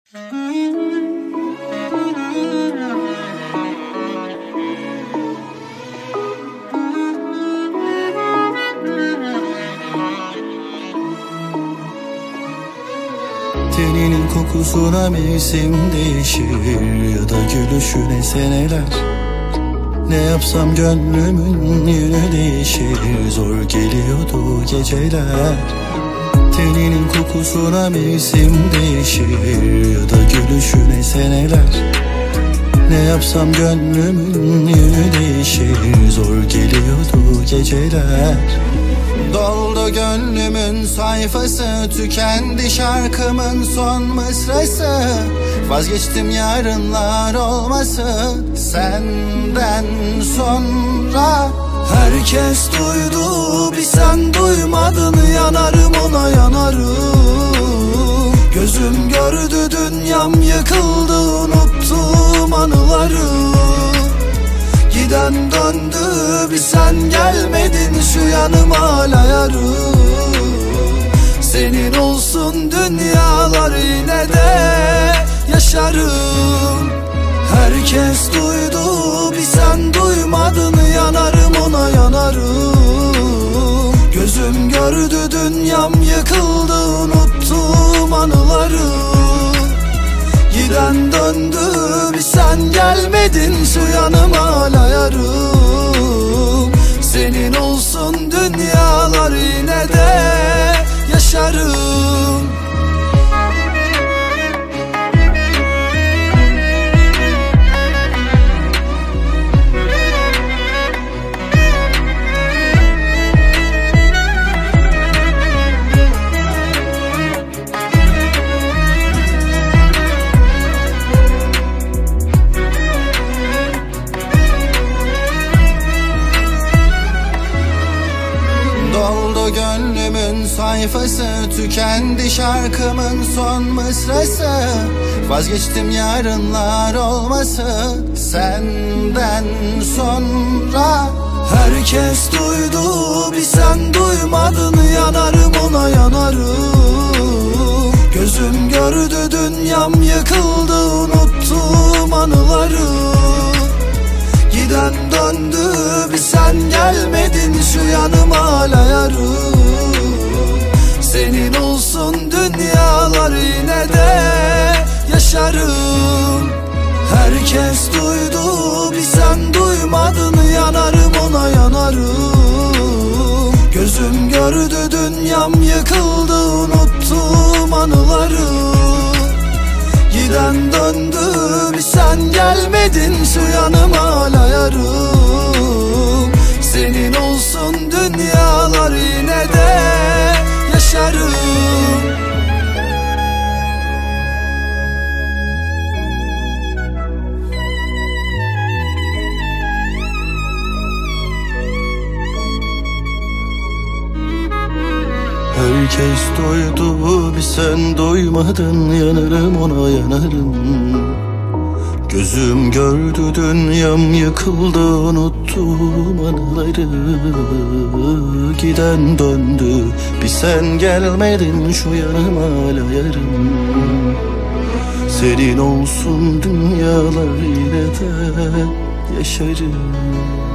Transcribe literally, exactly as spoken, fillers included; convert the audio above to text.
Teninin kokusuna mevsim değişir, ya da gülüşüne seneler. Ne yapsam gönlümün yönü değişir, zor geliyordu geceler. Teninin kokusuna mevsim değişir, ya da gülüşüne seneler. Ne yapsam gönlümün yönü değişir, zor geliyordu geceler. Doldu gönlümün sayfası, tükendi şarkımın son mısrası. Vazgeçtim yarınlar olması senden sonra. Herkes duydu, bir sen duymadın, yanarım ona yanarım. Gözüm gördü, dünyam yıkıldı, unuttum anıları. Giden döndü, bir sen gelmedin, şu yanım hala yarım. Senin olsun dünyalar, yine de yaşarım. Herkes duydu, bir sen duymadın, yanarım ona yanarım. Gözüm gördü, dünyam yıkıldı, unuttum anıları. Giden döndü, bir sen gelmedin, şu yanım hala yarım. Senin olsun dünyalar, yine de yaşarım. Doldu gönlümün sayfası, tükendi şarkımın son mısrası. Vazgeçtim yarınlar olması senden sonra. Herkes duydu, bir sen duymadın, yanarım ona yanarım. Gözüm gördü, dünyam yıkıldı, unuttum anıları. Giden döndü, bir sen gelmedin, şu yanım hala yarım. Senin olsun dünyalar, yine de yaşarım. Herkes duydu, bir sen duymadın, yanarım ona yanarım. Gözüm gördü, dünyam yıkıldı, unuttum anıları. Giden döndü, bir sen gelmedin, şu yanım hala yarım. Senin olsun dünyalar, yine de yaşarım. Herkes duydu, bir sen duymadın, yanarım ona yanarım. Gözüm gördü, dünyam yıkıldı, unuttum anıları. Giden döndü, bir sen gelmedin, şu yanım hala yarım. Senin olsun dünyalar, yine de yaşarım.